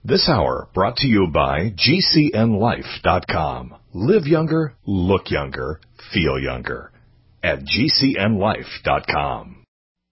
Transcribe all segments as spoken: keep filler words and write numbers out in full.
This hour brought to you by G C N life dot com. Live younger, look younger, feel younger at G C N life dot com.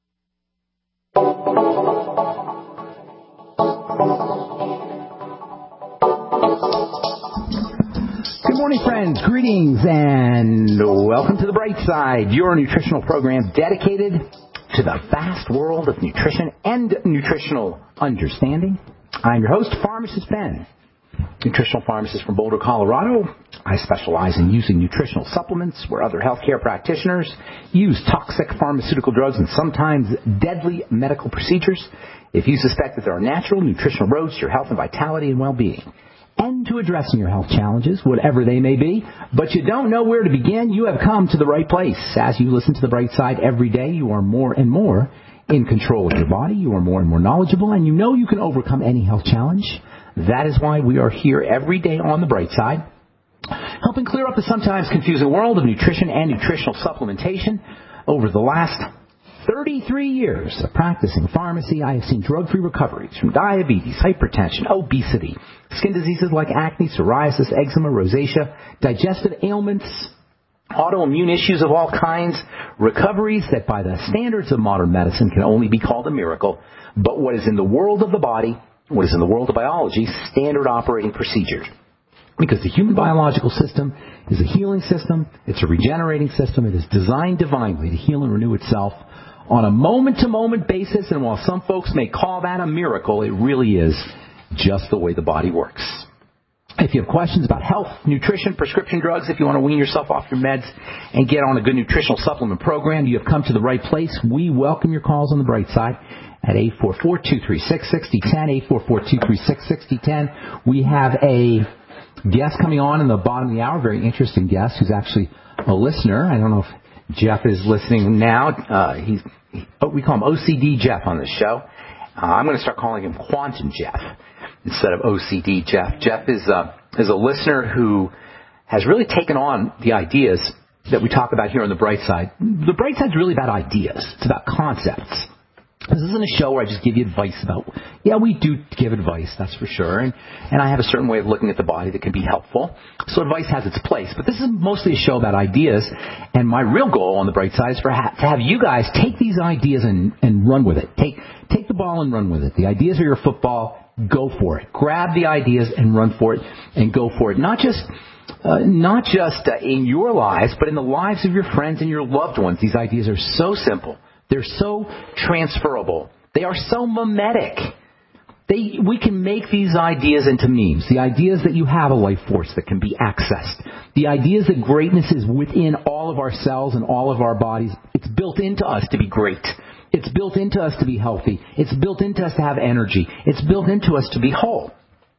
Good morning, friends. Greetings and welcome to The Bright Side, your nutritional program dedicated to the vast world of nutrition and nutritional understanding. I'm your host, Pharmacist Ben, nutritional pharmacist from Boulder, Colorado. I specialize in using nutritional supplements where other healthcare practitioners use toxic pharmaceutical drugs and sometimes deadly medical procedures. If you suspect that there are natural nutritional roads to your health and vitality and well-being, and to addressing your health challenges, whatever they may be, but you don't know where to begin, you have come to the right place. As you listen to The Bright Side every day, you are more and more in control of your body, you are more and more knowledgeable, and you know you can overcome any health challenge. That is why we are here every day on The Bright Side, helping clear up the sometimes confusing world of nutrition and nutritional supplementation. Over the last thirty-three years of practicing pharmacy, I have seen drug-free recoveries from diabetes, hypertension, obesity, skin diseases like acne, psoriasis, eczema, rosacea, digestive ailments, autoimmune issues of all kinds, recoveries that by the standards of modern medicine can only be called a miracle, but what is in the world of the body, what is in the world of biology, standard operating procedures. Because the human biological system is a healing system, it's a regenerating system, it is designed divinely to heal and renew itself on a moment-to-moment basis, and while some folks may call that a miracle, it really is just the way the body works. If you have questions about health, nutrition, prescription drugs, if you want to wean yourself off your meds and get on a good nutritional supplement program, you have come to the right place. We welcome your calls on The Bright Side at eight four four, two three six, six zero one zero, eight four four, two three six, six zero one zero. We have a guest coming on in the bottom of the hour, very interesting guest who's actually a listener. I don't know if Jeff is listening now. Uh, he's, he, oh, we call him O C D Jeff on this show. Uh, I'm going to start calling him Quantum Jeff instead of O C D Jeff. Jeff is, uh, is a listener who has really taken on the ideas that we talk about here on The Bright Side. The Bright Side's really about ideas. It's about concepts. This isn't a show where I just give you advice about, yeah, we do give advice, that's for sure, and, and I have a certain way of looking at the body that can be helpful, so advice has its place, but this is mostly a show about ideas, and my real goal on The Bright Side is for ha- to have you guys take these ideas and, and run with it. Take, take the ball and run with it. The ideas are your football, go for it. Grab the ideas and run for it, and go for it. Not just... Uh, not just uh, in your lives, but in the lives of your friends and your loved ones. These ideas are so simple. They're so transferable. They are so mimetic. They, we can make these ideas into memes. The ideas that you have a life force that can be accessed. The ideas that greatness is within all of our cells and all of our bodies. It's built into us to be great. It's built into us to be healthy. It's built into us to have energy. It's built into us to be whole.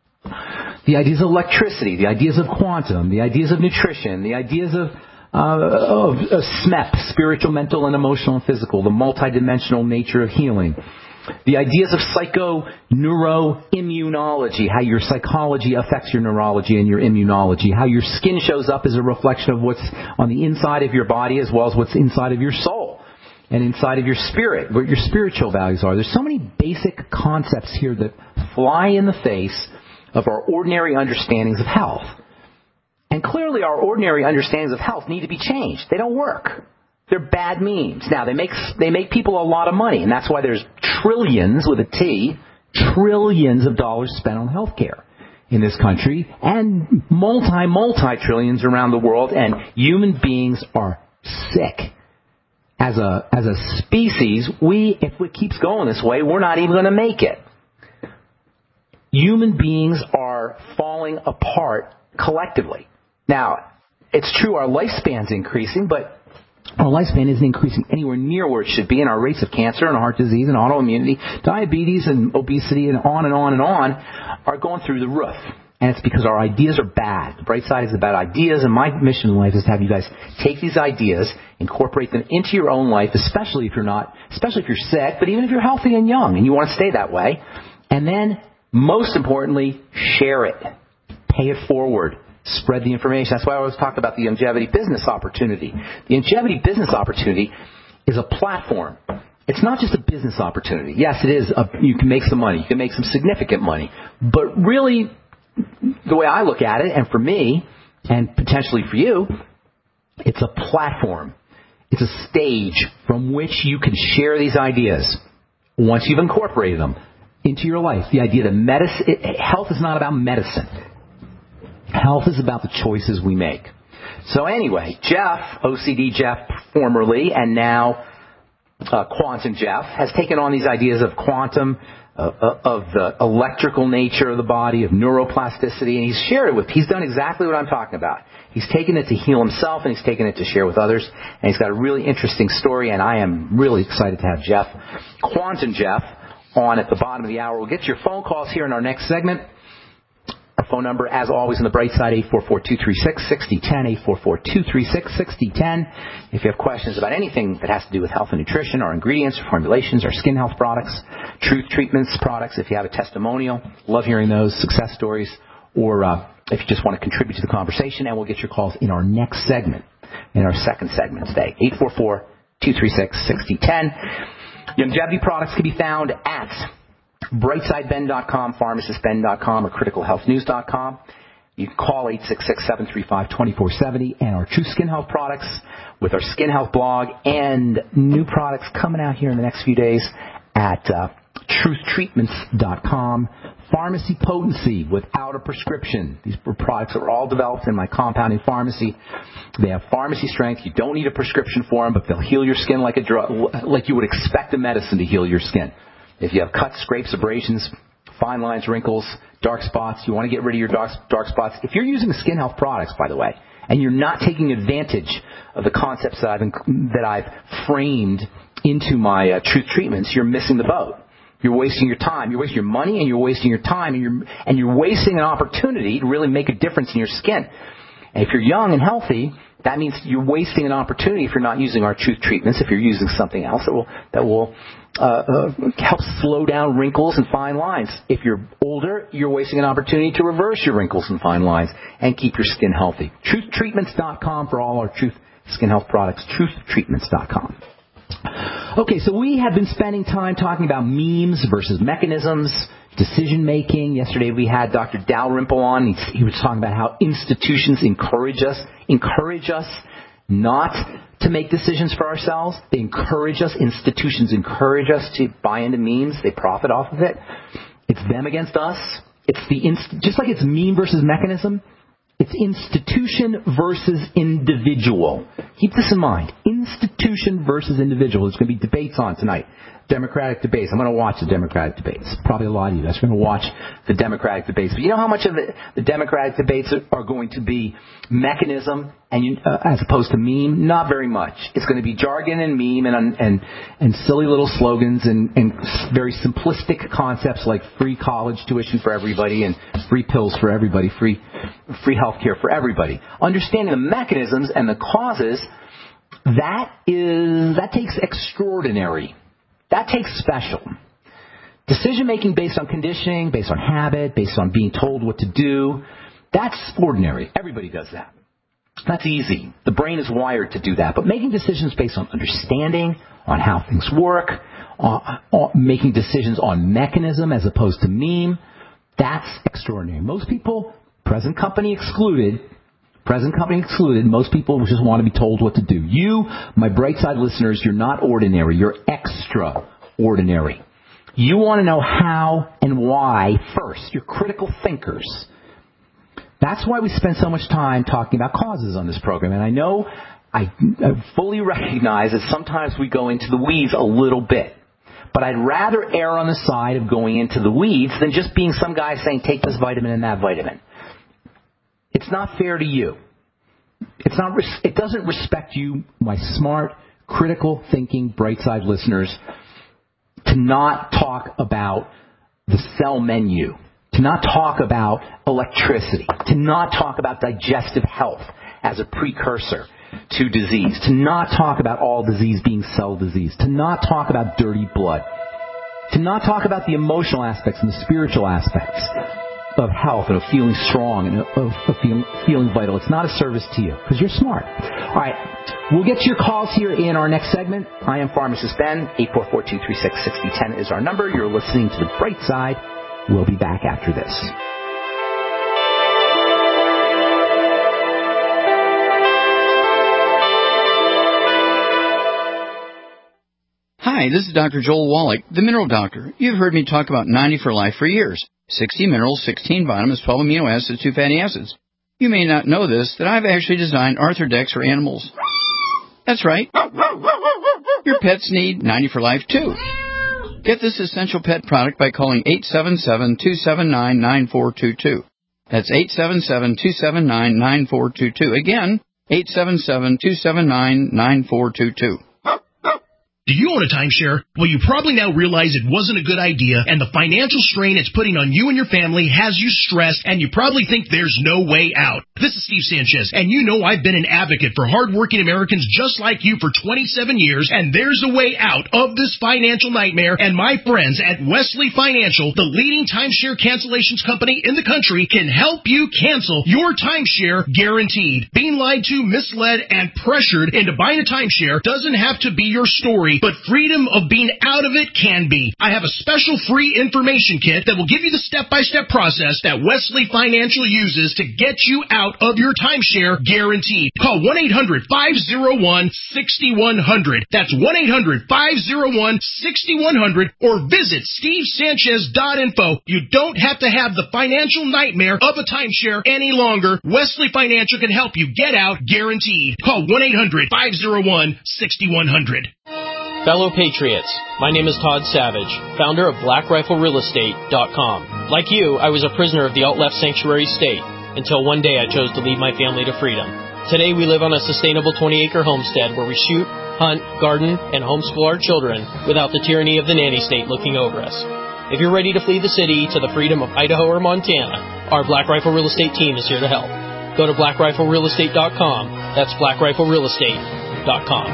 The ideas of electricity, the ideas of quantum, the ideas of nutrition, the ideas of, uh, of, of S M E P, spiritual, mental, and emotional and physical, the multidimensional nature of healing. The ideas of psychoneuroimmunology, how your psychology affects your neurology and your immunology, how your skin shows up as a reflection of what's on the inside of your body as well as what's inside of your soul and inside of your spirit, what your spiritual values are. There's so many basic concepts here that fly in the face of our ordinary understandings of health. And clearly our ordinary understandings of health need to be changed. They don't work. They're bad memes. Now, they make they make people a lot of money, and that's why there's trillions, with a T, trillions of dollars spent on healthcare in this country, and multi, multi-trillions around the world, and human beings are sick. As a, as a species, we, if it keeps going this way, we're not even going to make it. Human beings are falling apart collectively. Now, it's true our lifespan's increasing, but our lifespan isn't increasing anywhere near where it should be, and our rates of cancer and heart disease and autoimmunity, diabetes and obesity and on and on and on are going through the roof. And it's because our ideas are bad. The Bright Side is about ideas, and my mission in life is to have you guys take these ideas, incorporate them into your own life, especially if you're not, especially if you're sick, but even if you're healthy and young and you want to stay that way, and then most importantly, share it. Pay it forward. Spread the information. That's why I always talk about the longevity business opportunity. The longevity business opportunity is a platform It's not just a business opportunity. Yes, it is. A, you can make some money. You can make some significant money. But really, the way I look at it, and for me, and potentially for you, it's a platform. It's a stage from which you can share these ideas once you've incorporated them into your life. The idea that medicine, it, health is not about medicine. Health is about the choices we make. So anyway, Jeff, O C D Jeff formerly, and now uh, Quantum Jeff, has taken on these ideas of quantum, uh, of the electrical nature of the body, of neuroplasticity, and he's shared it with, he's done exactly what I'm talking about. He's taken it to heal himself, and he's taken it to share with others, and he's got a really interesting story, and I am really excited to have Jeff, Quantum Jeff, on at the bottom of the hour. We'll get your phone calls here in our next segment. Our phone number, as always, on the bright side, eight four four, two three six, six zero one zero, eight four four, two three six, six zero one zero. If you have questions about anything that has to do with health and nutrition, our ingredients, our formulations, our skin health products, Truth Treatments products, if you have a testimonial, love hearing those, success stories, or uh, if you just want to contribute to the conversation, and we'll get your calls in our next segment, in our second segment today, eight four four, two three six, six zero one zero. Longevity products can be found at brightside ben dot com, pharmacist ben dot com, or critical health news dot com. You can call eight six six, seven three five, two four seven zero, and our True Skin Health products with our Skin Health blog, and new products coming out here in the next few days at uh, truth treatments dot com. Pharmacy Potency without a prescription. These products are all developed in my compounding pharmacy. They have pharmacy strength. You don't need a prescription for them, but they'll heal your skin like a drug, like you would expect a medicine to heal your skin. If you have cuts, scrapes, abrasions, fine lines, wrinkles, dark spots, you want to get rid of your dark, dark spots. If you're using Skin Health products, by the way, and you're not taking advantage of the concepts that I've, that I've framed into my uh, Truth Treatments, you're missing the boat. You're wasting your time. You're wasting your money, and you're wasting your time, and you're and you're wasting an opportunity to really make a difference in your skin. And if you're young and healthy, that means you're wasting an opportunity if you're not using our Truth Treatments. If you're using something else that will that will uh, uh, help slow down wrinkles and fine lines. If you're older, you're wasting an opportunity to reverse your wrinkles and fine lines and keep your skin healthy. truth treatments dot com for all our Truth Skin Health products. truth treatments dot com. Okay, so we have been spending time talking about memes versus mechanisms, decision-making. Yesterday we had Doctor Dalrymple on. He, he was talking about how institutions encourage us, encourage us not to make decisions for ourselves. They encourage us, institutions encourage us to buy into memes. They profit off of it. It's them against us. It's the inst- just like it's meme versus mechanism, it's institution versus individual. Keep this in mind. Institution versus individual. There's going to be debates on tonight. Democratic debates. I'm going to watch the Democratic debates. Probably a lot of you guys are going to watch the Democratic debates. But you know how much of the, the Democratic debates are going to be mechanism and you, uh, as opposed to meme? Not very much. It's going to be jargon and meme and and and silly little slogans and, and very simplistic concepts like free college tuition for everybody and free pills for everybody, free free health care for everybody. Understanding the mechanisms and the causes, that is that takes extraordinary. That takes special. Decision-making based on conditioning, based on habit, based on being told what to do, that's ordinary. Everybody does that. That's easy. The brain is wired to do that. But making decisions based on understanding, on how things work, on, on making decisions on mechanism as opposed to meme, that's extraordinary. Most people, present company excluded, present company excluded, most people just want to be told what to do. You, my Brightside listeners, you're not ordinary. You're extraordinary. You want to know how and why first. You're critical thinkers. That's why we spend so much time talking about causes on this program. And I know, I, I fully recognize that sometimes we go into the weeds a little bit. But I'd rather err on the side of going into the weeds than just being some guy saying, take this vitamin and that vitamin. It's not fair to you. It's not. It doesn't respect you, my smart, critical thinking, Brightside listeners, to not talk about the cell menu, to not talk about electricity, to not talk about digestive health as a precursor to disease, to not talk about all disease being cell disease, to not talk about dirty blood, to not talk about the emotional aspects and the spiritual aspects of health and of feeling strong and of, of feeling, feeling vital. It's not a service to you because you're smart. All right. We'll get to your calls here in our next segment. I am Pharmacist Ben. eight four four, two three six, six zero one zero is our number. You're listening to The Bright Side. We'll be back after this. Hi, this is Doctor Joel Wallach, the Mineral Doctor. You've heard me talk about ninety for Life for years. sixty minerals, sixteen vitamins, twelve amino acids, two fatty acids. You may not know this, that I've actually designed Arthrodex for animals. That's right. Your pets need ninety for Life, too. Get this essential pet product by calling eight seven seven, two seven nine, nine four two two. That's eight seven seven, two seven nine, nine four two two. Again, eight seven seven, two seven nine, nine four two two. Do you own a timeshare? Well, you probably now realize it wasn't a good idea, and the financial strain it's putting on you and your family has you stressed, and you probably think there's no way out. This is Steve Sanchez, and you know I've been an advocate for hardworking Americans just like you for twenty-seven years, and there's a way out of this financial nightmare, and my friends at Wesley Financial, the leading timeshare cancellations company in the country, can help you cancel your timeshare guaranteed. Being lied to, misled, and pressured into buying a timeshare doesn't have to be your story, but freedom of being out of it can be. I have a special free information kit that will give you the step-by-step process that Wesley Financial uses to get you out of your timeshare guaranteed. Call one eight hundred, five oh one, six one zero zero. That's one eight hundred, five oh one, six one zero zero or visit steve sanchez dot info. You don't have to have the financial nightmare of a timeshare any longer. Wesley Financial can help you get out guaranteed. Call one eight hundred, five oh one, six one zero zero. Fellow Patriots, my name is Todd Savage, founder of black rifle real estate dot com. Like you, I was a prisoner of the alt-left sanctuary state until one day I chose to lead my family to freedom. Today we live on a sustainable twenty-acre homestead where we shoot, hunt, garden, and homeschool our children without the tyranny of the nanny state looking over us. If you're ready to flee the city to the freedom of Idaho or Montana, our Black Rifle Real Estate team is here to help. Go to black rifle real estate dot com. That's black rifle real estate dot com.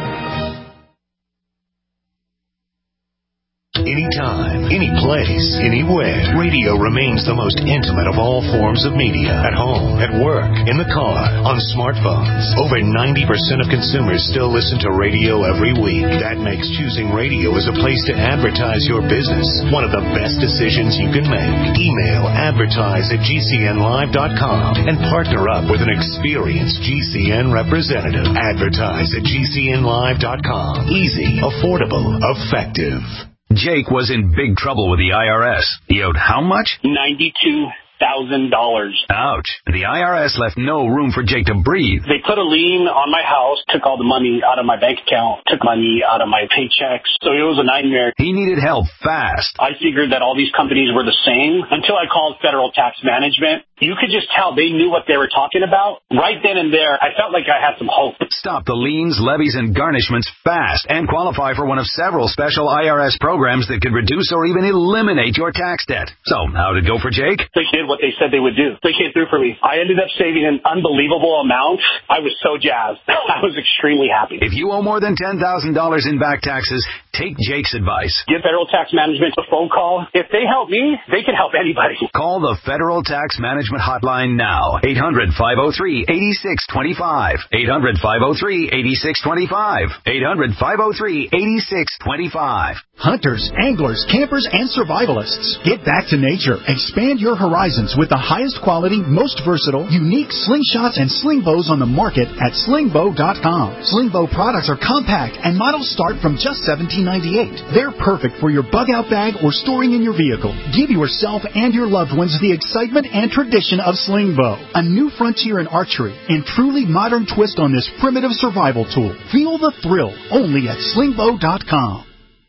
Anytime, any place, anywhere. Radio remains the most intimate of all forms of media. At home, at work, in the car, on smartphones. Over ninety percent of consumers still listen to radio every week. That makes choosing radio as a place to advertise your business one of the best decisions you can make. Email advertise at g c n live dot com and partner up with an experienced G C N representative. Advertise at g c n live dot com. Easy, affordable, effective. Jake was in big trouble with the I R S. He owed how much? ninety-two thousand dollars. Ouch. The I R S left no room for Jake to breathe. They put a lien on my house, took all the money out of my bank account, took money out of my paychecks. So it was a nightmare. He needed help fast. I figured that all these companies were the same until I called Federal Tax Management. You could just tell they knew what they were talking about. Right then and there, I felt like I had some hope. Stop the liens, levies, and garnishments fast and qualify for one of several special I R S programs that could reduce or even eliminate your tax debt. So, how did it go for Jake? They did what they said they would do. They came through for me. I ended up saving an unbelievable amount. I was so jazzed. I was extremely happy. If you owe more than ten thousand dollars in back taxes, take Jake's advice. Give Federal Tax Management a phone call. If they help me, they can help anybody. Call the Federal Tax Management hotline now. eight hundred, five oh three, eight six two five. eight hundred, five oh three, eight six two five. eight hundred, five oh three, eight six two five. Hunters, anglers, campers, and survivalists. Get back to nature. Expand your horizons with the highest quality, most versatile, unique slingshots and sling bows on the market at sling bow dot com. Sling bow products are compact and models start from just seventeen ninety-eight. They're perfect for your bug out bag or storing in your vehicle. Give yourself and your loved ones the excitement and tradition of sling bow, a new frontier in archery and truly modern twist on this primitive survival tool. Feel the thrill only at sling bow dot com.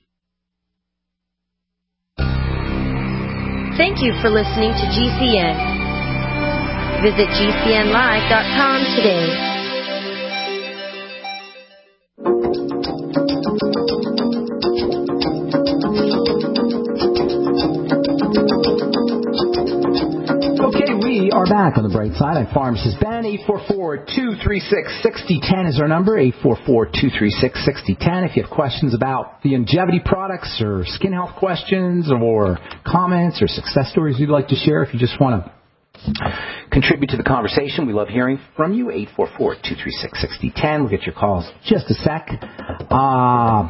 Thank you for listening to G C N. Visit g c n live dot com today. We are back on the bright side. I'm Pharmacist Ben. eight four four, two three six, six oh one oh is our number. eight four four, two three six, six oh one oh. If you have questions about the longevity products or skin health questions or comments or success stories you'd like to share, if you just want to Contribute to the conversation. We love hearing from you. eight four four, two three six, six zero one zero. We'll get your calls in just a sec. Uh,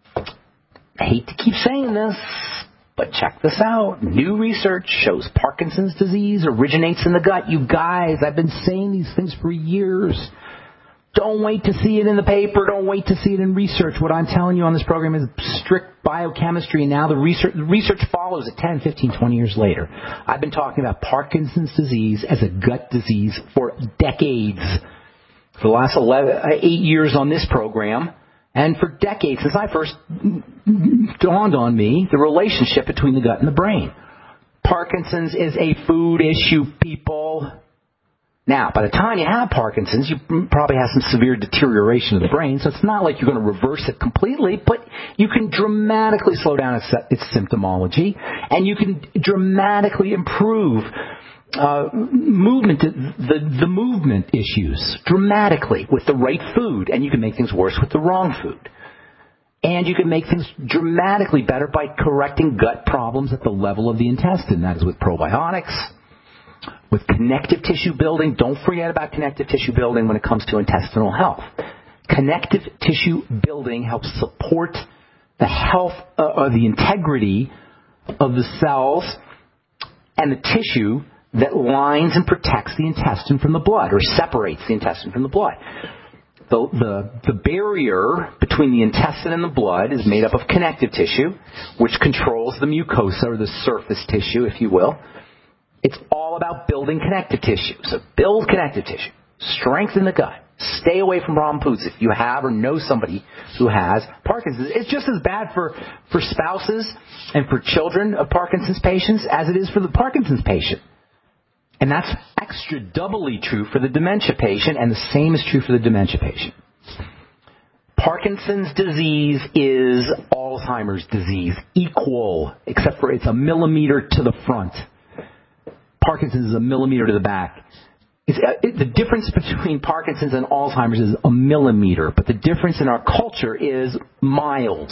I hate to keep saying this, but check this out. New research shows Parkinson's disease originates in the gut. You guys, I've been saying these things for years. Don't wait to see it in the paper. Don't wait to see it in research. What I'm telling you on this program is strict biochemistry, and now the research, the research follows it ten, fifteen, twenty years later. I've been talking about Parkinson's disease as a gut disease for decades. For the last eleven, eight years on this program, and for decades, since I first dawned on me, the relationship between the gut and the brain. Parkinson's is a food issue, people. Now, by the time you have Parkinson's, you probably have some severe deterioration of the brain, so it's not like you're going to reverse it completely, but you can dramatically slow down its, its symptomology, and you can dramatically improve uh, movement, the, the movement issues dramatically with the right food, and you can make things worse with the wrong food. And you can make things dramatically better by correcting gut problems at the level of the intestine. That is with probiotics. With connective tissue building, don't forget about connective tissue building when it comes to intestinal health. Connective tissue building helps support the health uh, or the integrity of the cells and the tissue that lines and protects the intestine from the blood, or separates the intestine from the blood. The, the, the barrier between the intestine and the blood is made up of connective tissue, which controls the mucosa, or the surface tissue, if you will. It's all about building connective tissue. So build connective tissue. Strengthen the gut. Stay away from problem foods if you have or know somebody who has Parkinson's. It's just as bad for, for spouses and for children of Parkinson's patients as it is for the Parkinson's patient. And that's extra doubly true for the dementia patient, and the same is true for the dementia patient. Parkinson's disease is Alzheimer's disease, equal, except for it's a millimeter to the front. Parkinson's is a millimeter to the back. It's, it, the difference between Parkinson's and Alzheimer's is a millimeter, but the difference in our culture is miles.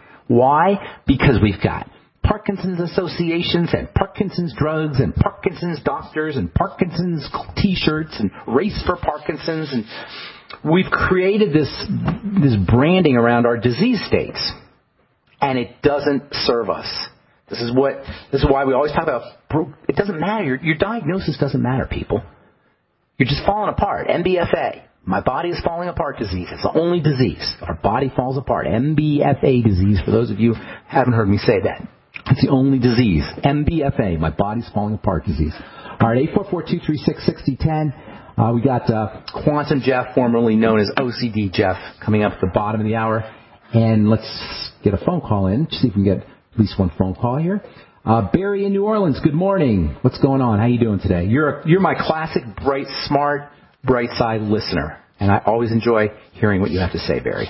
Why? Because we've got Parkinson's associations and Parkinson's drugs and Parkinson's doctors and Parkinson's T-shirts and Race for Parkinson's, and we've created this this branding around our disease states, and it doesn't serve us. This is what. This is why we always talk about. It doesn't matter. Your, your diagnosis doesn't matter, people. You're just falling apart. M B F A. My body is falling apart disease. It's the only disease. Our body falls apart. M B F A disease. For those of you who haven't heard me say that, it's the only disease. M B F A. My body's falling apart disease. All right. Eight four four two three six six zero one zero. Uh, we got uh, Quantum Jeff, formerly known as O C D Jeff, coming up at the bottom of the hour, and let's get a phone call in. See if we can get at least one phone call here. Uh, Barry in New Orleans, good morning. What's going on? How you doing today? You're a, you're my classic, bright, smart, bright side listener, and I always enjoy hearing what you have to say, Barry.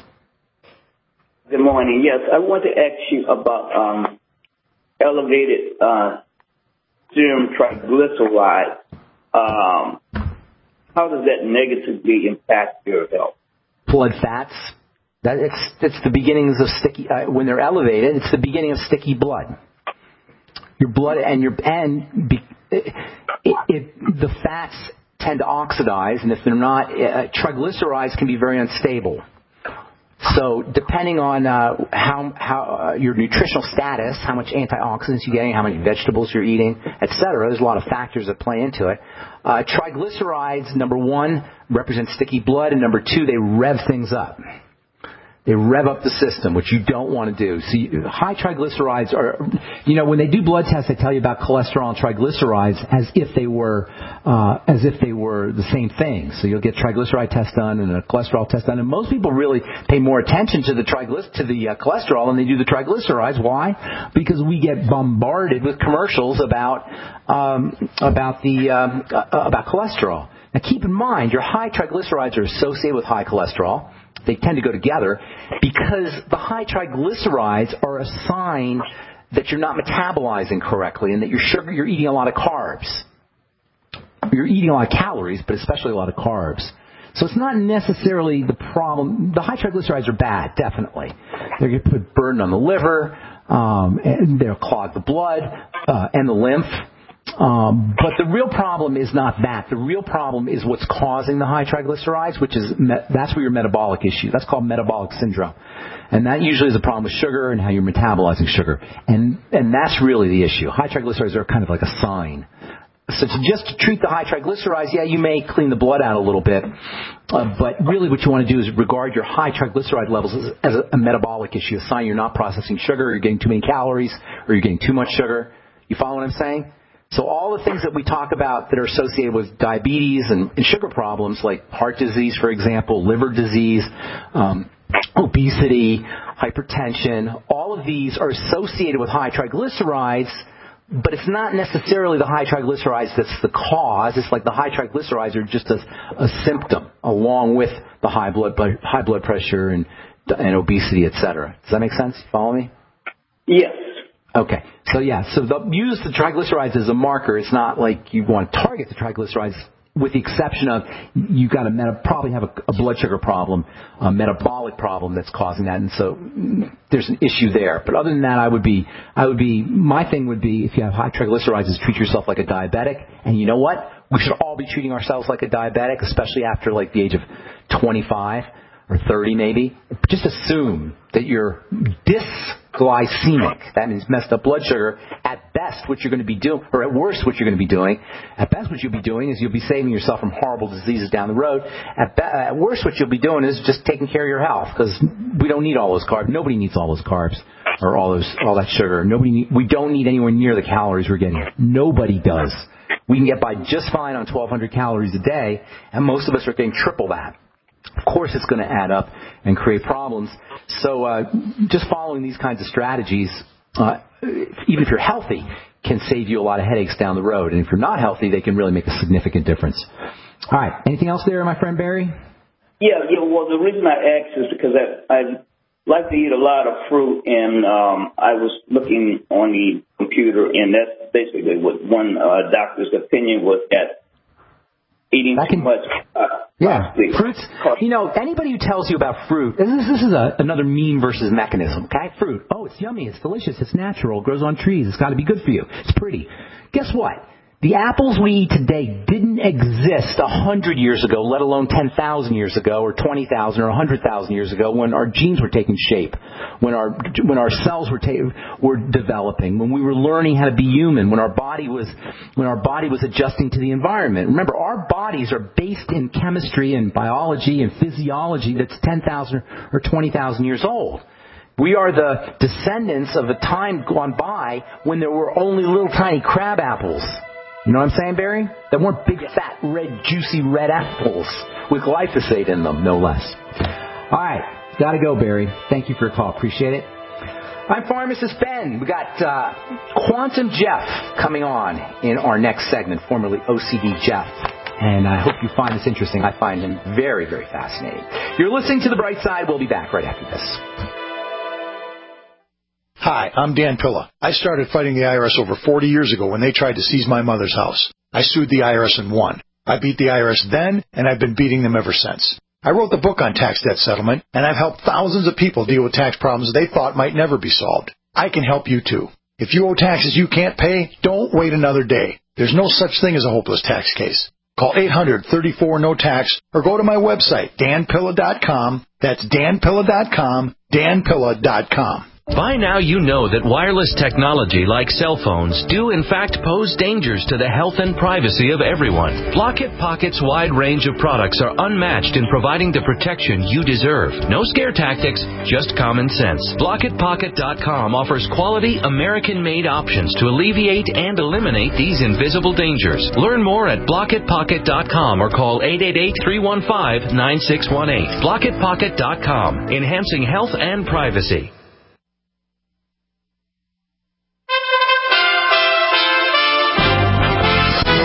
Good morning. Yes, I want to ask you about um, elevated uh, serum triglycerides. Um, how does that negatively impact your health? Blood fats. That it's it's the beginnings of sticky. Uh, when they're elevated, it's the beginning of sticky blood. Your blood and your and be, it, it, the fats tend to oxidize, and if they're not, uh, triglycerides can be very unstable. So depending on uh, how how uh, your nutritional status, how much antioxidants you're getting, how many vegetables you're eating, et cetera, there's a lot of factors that play into it. Uh, triglycerides, number one, represent sticky blood, and number two, they rev things up. They rev up the system, which you don't want to do. So you, high triglycerides are, you know, when they do blood tests, they tell you about cholesterol and triglycerides as if they were, uh, as if they were the same thing. So you'll get triglyceride test done and a cholesterol test done, and most people really pay more attention to the triglyc- to the uh, cholesterol than they do the triglycerides. Why? Because we get bombarded with commercials about um, about the um, uh, about cholesterol. Now, keep in mind, your high triglycerides are associated with high cholesterol. They tend to go together because the high triglycerides are a sign that you're not metabolizing correctly and that you're sugar, you're eating a lot of carbs. You're eating a lot of calories, but especially a lot of carbs. So it's not necessarily the problem. The high triglycerides are bad, definitely. They're going to put burden on the liver, um, and they'll clog the blood uh, and the lymph. Um, but the real problem is not that. The real problem is what's causing the high triglycerides, which is me- that's where your metabolic issue. That's called metabolic syndrome, and that usually is a problem with sugar and how you're metabolizing sugar, and and that's really the issue. High triglycerides are kind of like a sign. So to just to treat the high triglycerides, yeah, you may clean the blood out a little bit, uh, but really what you want to do is regard your high triglyceride levels as, as a, a metabolic issue, a sign you're not processing sugar, or you're getting too many calories, or you're getting too much sugar. You follow what I'm saying? So all the things that we talk about that are associated with diabetes and, and sugar problems, like heart disease, for example, liver disease, um, obesity, hypertension, all of these are associated with high triglycerides, but it's not necessarily the high triglycerides that's the cause. It's like the high triglycerides are just a, a symptom along with the high blood high blood pressure and, and obesity, et cetera. Does that make sense? You follow me? Yes. Okay. So, yeah, so the, use the triglycerides as a marker. It's not like you want to target the triglycerides, with the exception of you've got to meta- probably have a, a blood sugar problem, a metabolic problem that's causing that, and so there's an issue there. But other than that, I would be, I would be, my thing would be, if you have high triglycerides, is treat yourself like a diabetic. And you know what? We should all be treating ourselves like a diabetic, especially after like the age of twenty-five or thirty maybe. Just assume that you're dysglycemic. That means messed up blood sugar. At best, what you're going to be doing, or at worst, what you're going to be doing, at best what you'll be doing is you'll be saving yourself from horrible diseases down the road. At, be- at worst, what you'll be doing is just taking care of your health, because we don't need all those carbs. Nobody needs all those carbs or all those all that sugar. Nobody need, we don't need anywhere near the calories we're getting. Nobody does. We can get by just fine on twelve hundred calories a day, and most of us are getting triple that. Of course, it's going to add up and create problems. So uh, just following these kinds of strategies, uh, even if you're healthy, can save you a lot of headaches down the road. And if you're not healthy, they can really make a significant difference. All right. Anything else there, my friend Barry? Yeah, yeah. Well, the reason I asked is because I, I like to eat a lot of fruit, and um, I was looking on the computer, and that's basically what one uh, doctor's opinion was that eating can, too much. Uh, yeah, fruits. You know, anybody who tells you about fruit, this, this is a, another mean versus mechanism, okay? Fruit. Oh, it's yummy, it's delicious, it's natural, it grows on trees, it's got to be good for you, it's pretty. Guess what? The apples we eat today didn't exist a hundred years ago, let alone ten thousand years ago, or twenty thousand, or a hundred thousand years ago, when our genes were taking shape, when our when our cells were ta- were developing, when we were learning how to be human, when our body was when our body was adjusting to the environment. Remember, our bodies are based in chemistry and biology and physiology that's ten thousand or twenty thousand years old. We are the descendants of a time gone by when there were only little tiny crab apples. You know what I'm saying, Barry? They weren't big, fat, red, juicy red apples with glyphosate in them, no less. All right. Got to go, Barry. Thank you for your call. Appreciate it. I'm Pharmacist Ben. We got uh, Quantum Jeff coming on in our next segment, formerly O C D Jeff. And I hope you find this interesting. I find him very, very fascinating. You're listening to The Bright Side. We'll be back right after this. Hi, I'm Dan Pilla. I started fighting the I R S over forty years ago when they tried to seize my mother's house. I sued the I R S and won. I beat the I R S then, and I've been beating them ever since. I wrote the book on tax debt settlement, and I've helped thousands of people deal with tax problems they thought might never be solved. I can help you, too. If you owe taxes you can't pay, don't wait another day. There's no such thing as a hopeless tax case. Call eight hundred, thirty-four, no tax or go to my website, dan pilla dot com. That's dan pilla dot com, dan pilla dot com. By now you know that wireless technology like cell phones do in fact pose dangers to the health and privacy of everyone. Blockit Pocket's wide range of products are unmatched in providing the protection you deserve. No scare tactics, just common sense. blockit pocket dot com offers quality American-made options to alleviate and eliminate these invisible dangers. Learn more at blockit pocket dot com or call eight eight eight, three one five, nine six one eight. blockit pocket dot com, enhancing health and privacy. U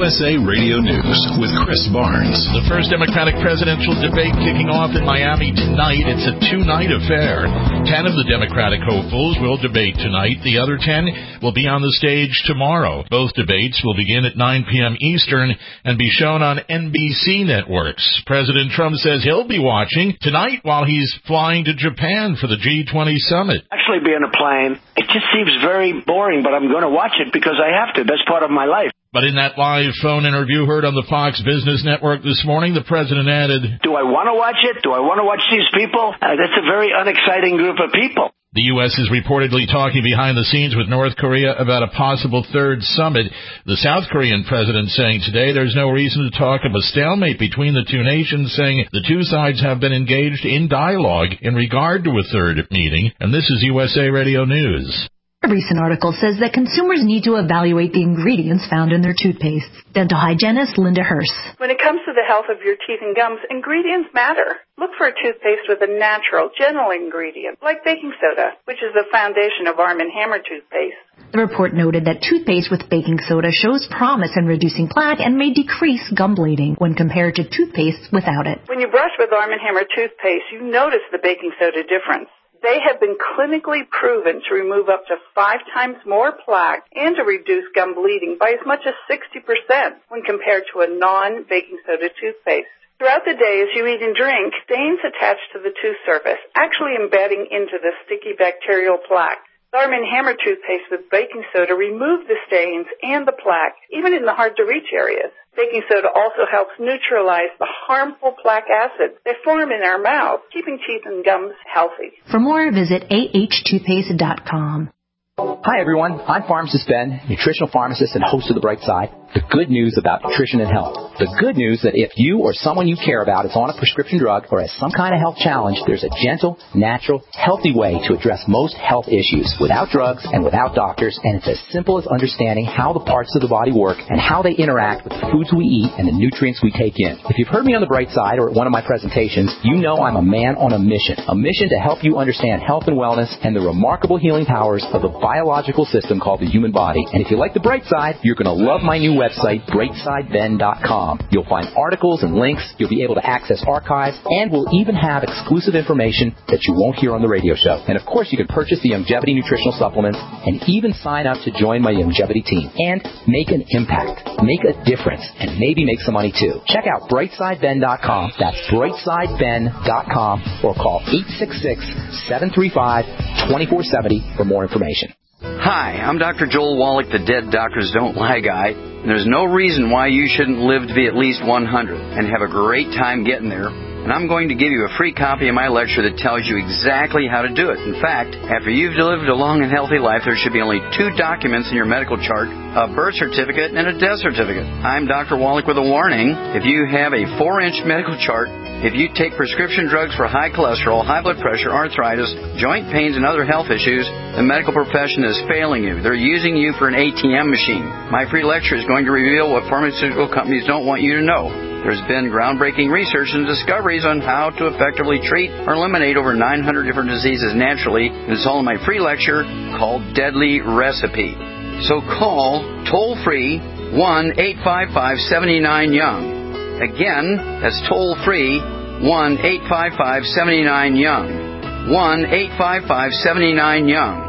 S A Radio News with Chris Barnes. The first Democratic presidential debate kicking off in Miami tonight. It's a two-night affair. Ten of the Democratic hopefuls will debate tonight. The other ten will be on the stage tomorrow. Both debates will begin at nine p.m. Eastern and be shown on N B C networks. President Trump says he'll be watching tonight while he's flying to Japan for the G twenty summit. Actually, be on a plane, it just seems very boring, but I'm going to watch it because I have to. That's part of my life. But in that live phone interview heard on the Fox Business Network this morning, the president added, Do I want to watch it? Do I want to watch these people? Uh, that's a very unexciting group of people. The U S is reportedly talking behind the scenes with North Korea about a possible third summit. The South Korean president saying today there's no reason to talk of a stalemate between the two nations, saying the two sides have been engaged in dialogue in regard to a third meeting. And this is U S A Radio News. A recent article says that consumers need to evaluate the ingredients found in their toothpaste. Dental hygienist Linda Hurst. When it comes to the health of your teeth and gums, ingredients matter. Look for a toothpaste with a natural, gentle ingredient, like baking soda, which is the foundation of Arm and Hammer toothpaste. The report noted that toothpaste with baking soda shows promise in reducing plaque and may decrease gum bleeding when compared to toothpaste without it. When you brush with Arm and Hammer toothpaste, you notice the baking soda difference. They have been clinically proven to remove up to five times more plaque and to reduce gum bleeding by as much as sixty percent when compared to a non-baking soda toothpaste. Throughout the day, as you eat and drink, stains attach to the tooth surface, actually embedding into the sticky bacterial plaque. The Arm and Hammer toothpaste with baking soda remove the stains and the plaque, even in the hard-to-reach areas. Baking soda also helps neutralize the harmful plaque acids that form in our mouth, keeping teeth and gums healthy. For more, visit a h toothpaste dot com. Hi, everyone. I'm Pharmacist Ben, nutritional pharmacist and host of The Bright Side. The good news about nutrition and health. The good news that if you or someone you care about is on a prescription drug or has some kind of health challenge, there's a gentle, natural, healthy way to address most health issues without drugs and without doctors, and it's as simple as understanding how the parts of the body work and how they interact with the foods we eat and the nutrients we take in. If you've heard me on The Bright Side or at one of my presentations, you know I'm a man on a mission. A mission to help you understand health and wellness and the remarkable healing powers of the biological system called the human body. And if you like The Bright Side, you're going to love my new website, bright side ben dot com. You'll find articles and links. You'll be able to access archives, and we'll even have exclusive information that you won't hear on the radio show. And of course, you can purchase the Youngevity nutritional supplements and even sign up to join my Youngevity team and make an impact, make a difference, and maybe make some money too. Check out bright side ben dot com. That's bright side ben dot com, or call eight six six, seven three five, two four seven zero for more information. Hi, I'm Doctor Joel Wallach, the Dead Doctors Don't Lie guy. And there's no reason why you shouldn't live to be at least one hundred and have a great time getting there. And I'm going to give you a free copy of my lecture that tells you exactly how to do it. In fact, after you've lived a long and healthy life, there should be only two documents in your medical chart, a birth certificate and a death certificate. I'm Doctor Wallach with a warning. If you have a four-inch medical chart, if you take prescription drugs for high cholesterol, high blood pressure, arthritis, joint pains, and other health issues, the medical profession is failing you. They're using you for an A T M machine. My free lecture is going to reveal what pharmaceutical companies don't want you to know. There's been groundbreaking research and discoveries on how to effectively treat or eliminate over nine hundred different diseases naturally. And it's all in my free lecture called Deadly Recipe. So call toll-free one eight five five, seven nine, young. Again, that's toll-free one eight five five, seven nine, young. one eight five five, seven nine, young.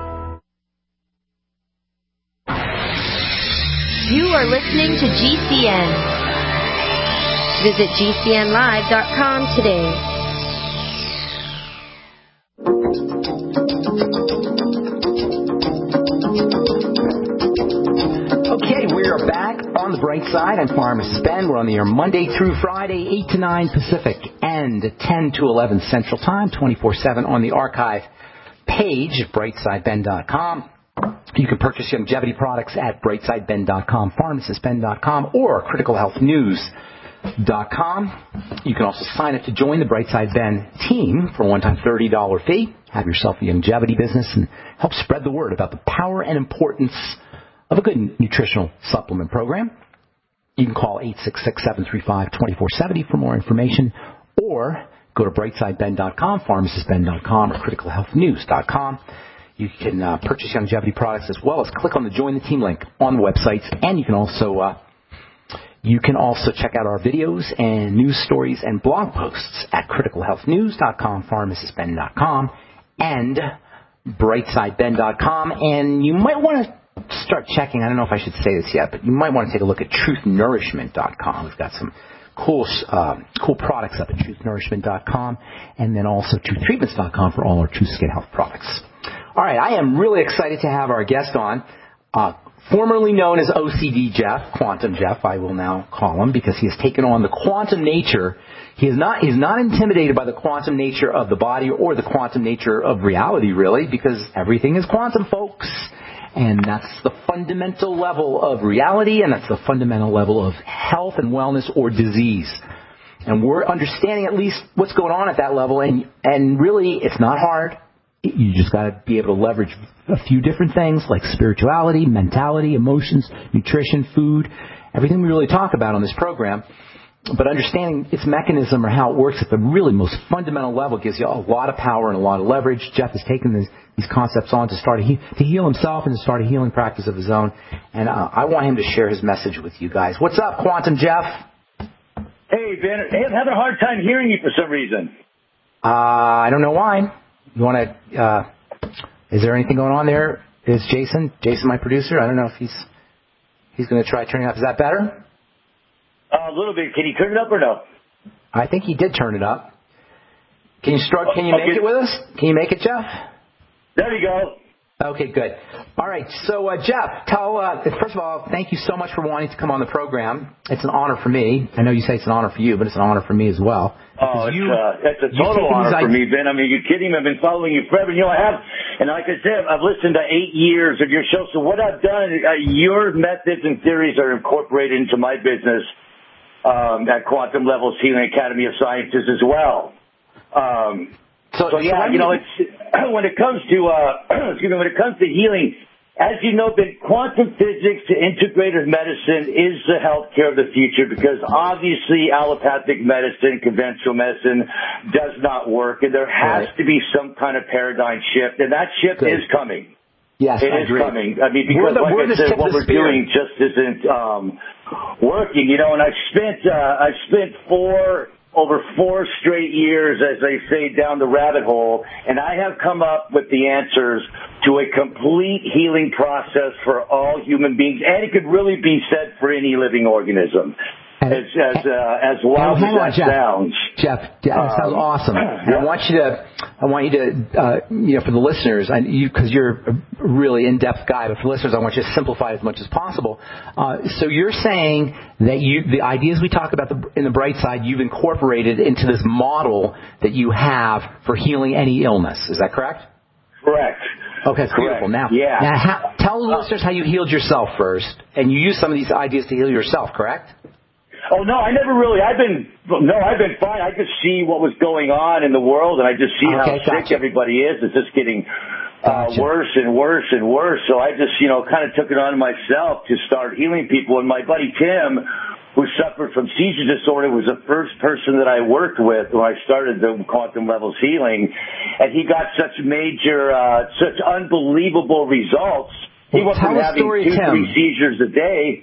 You are listening to G C N. Visit G C N live dot com today. Okay, we are back on The Bright Side. I'm Pharmacist Ben. We're on the air Monday through Friday, eight to nine Pacific and ten to eleven Central Time, twenty-four seven on the archive page at bright side ben dot com. You can purchase Youngevity products at bright side ben dot com, pharmacist ben dot com, or critical health news dot com. You can also sign up to join the Brightside Ben team for a one-time thirty dollars fee. Have yourself a Youngevity business and help spread the word about the power and importance of a good nutritional supplement program. You can call eight six six, seven three five, two four seven zero for more information, or go to bright side ben dot com, pharmacist ben dot com, or critical health news dot com. You can uh, purchase Youngevity products as well as click on the Join the Team link on the websites, and you can also uh, You can also check out our videos and news stories and blog posts at critical health news dot com, pharmacist ben dot com, and brightside ben dot com. And you might want to start checking, I don't know if I should say this yet, but you might want to take a look at truth nourishment dot com. We've got some cool uh, cool products up at truth nourishment dot com, and then also truth treatments dot com for all our True Skin Health products. All right, I am really excited to have our guest on. Uh, Formerly known as O C D Jeff, Quantum Jeff, I will now call him, because he has taken on the quantum nature. He is not, he's not intimidated by the quantum nature of the body or the quantum nature of reality, really, because everything is quantum, folks. And that's the fundamental level of reality, and that's the fundamental level of health and wellness or disease. And we're understanding at least what's going on at that level, and, and really, it's not hard. You just got to be able to leverage a few different things like spirituality, mentality, emotions, nutrition, food, everything we really talk about on this program. But understanding its mechanism or how it works at the really most fundamental level gives you a lot of power and a lot of leverage. Jeff has taken this, these concepts on to start a he, to heal himself and to start a healing practice of his own. And uh, I want him to share his message with you guys. What's up, Quantum Jeff? Hey, Ben. Hey, I'm having a hard time hearing you for some reason. Uh, I don't know why. You want to, uh, is there anything going on there? Is Jason, Jason my producer? I don't know if he's, he's going to try turning it up. Is that better? Uh, a little bit. Can you turn it up or no? I think he did turn it up. Can you start, can you make it with us? Can you make it, Jeff? There you go. Okay, good. All right. So, uh, Jeff, tell, uh, first of all, thank you so much for wanting to come on the program. It's an honor for me. I know you say it's an honor for you, but it's an honor for me as well. Oh, it's, you, uh, it's a total honor for me, Ben. I mean, you're kidding me. I've been following you forever. You know, I have, and like I said, I've listened to eight years of your show. So what I've done, uh, your methods and theories are incorporated into my business um, at Quantum Levels Healing Academy of Sciences as well. Um, so, so, yeah, you know, it's when it comes to uh, excuse me, when it comes to healing. As you know, Ben, quantum physics to integrative medicine is the healthcare of the future, because obviously allopathic medicine, conventional medicine does not work, and there has right. to be some kind of paradigm shift, and that shift Good. is coming. Yes, it I is agree. coming. I mean, because the, like I said, what we're doing just isn't um, working, you know. And I've spent uh, I've spent four. over four straight years, as they say, down the rabbit hole, and I have come up with the answers to a complete healing process for all human beings, and it could really be said for any living organism. As as uh, as wild as that Jeff. sounds, Jeff, that um, sounds awesome. Yeah. I want you to, I want you to, uh, you know, for the listeners, and you, because you're a really in-depth guy, but for listeners, I want you to simplify as much as possible. Uh, so you're saying that you, the ideas we talk about the, in the bright side, you've incorporated into this model that you have for healing any illness. Is that correct? Correct. Okay, that's beautiful. Now, yeah. now how, tell the uh, listeners how you healed yourself first, and you use some of these ideas to heal yourself, correct? Oh, no, I never really, I've been, no, I've been fine. I just see what was going on in the world, and I just see okay, how gotcha. sick everybody is. It's just getting uh, gotcha. worse and worse and worse. So I just, you know, kind of took it on myself to start healing people. And my buddy Tim, who suffered from seizure disorder, was the first person that I worked with when I started the Quantum Levels Healing. And he got such major, uh, such unbelievable results. He well, went from having two, Tim. three seizures a day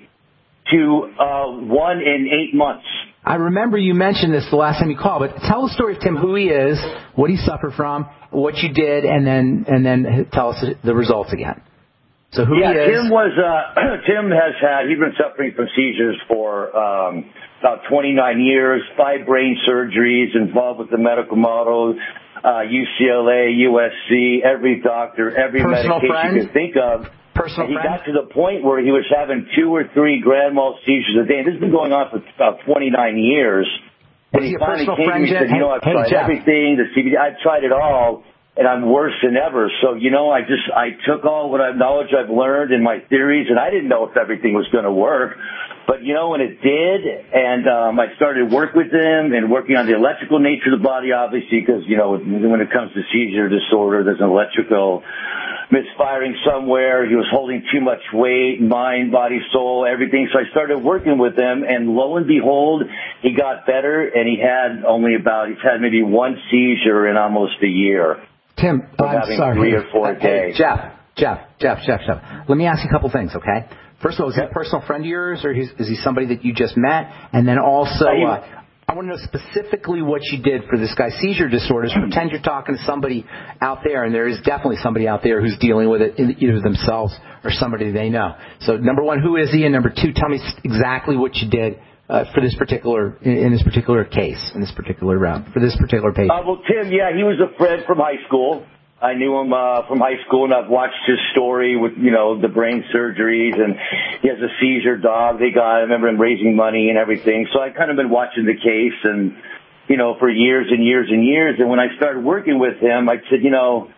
to uh, one in eight months. I remember you mentioned this the last time you called, but tell the story of Tim, who he is, what he suffered from, what you did, and then and then tell us the results again. So who yeah, he is. Tim was uh, Tim has had he's been suffering from seizures for um, about twenty-nine years, five brain surgeries, involved with the medical model, uh, U C L A, U S C, every doctor, every Personal medication friend? you could think of. Personal he friend? got to the point where he was having two or three grand mal seizures a day. And this has been going on for about twenty-nine years. And he, he finally came to me and said, you know, I've hey, tried Jeff. everything, the C B D, I've tried it all, and I'm worse than ever. So, you know, I just, I took all what I've knowledge I've learned and my theories, and I didn't know if everything was going to work. But, you know, when it did, and um, I started work with him and working on the electrical nature of the body, obviously, because, you know, when it comes to seizure disorder, there's an electrical misfiring somewhere. He was holding too much weight, mind, body, soul, everything. So I started working with him, and lo and behold, he got better, and he had only about, he's had maybe one seizure in almost a year. Tim, I'm having sorry. Three or four a day. Hey, Jeff, Jeff, Jeff, Jeff, Jeff. Let me ask you a couple things, okay? First of all, is he a personal friend of yours, or is, is he somebody that you just met? And then also, uh, I want to know specifically what you did for this guy's seizure disorders. Pretend you're talking to somebody out there, and there is definitely somebody out there who's dealing with it, either themselves or somebody they know. So, number one, who is he? And number two, tell me exactly what you did uh, for this particular, in, in this particular case, in this particular round, for this particular patient. Uh, well, Tim, yeah, he was a friend from high school. I knew him uh, from high school, and I've watched his story with, you know, the brain surgeries, and he has a seizure dog they got. I remember him raising money and everything. So I've kind of been watching the case, and, you know, for years and years and years. And when I started working with him, I said, you know,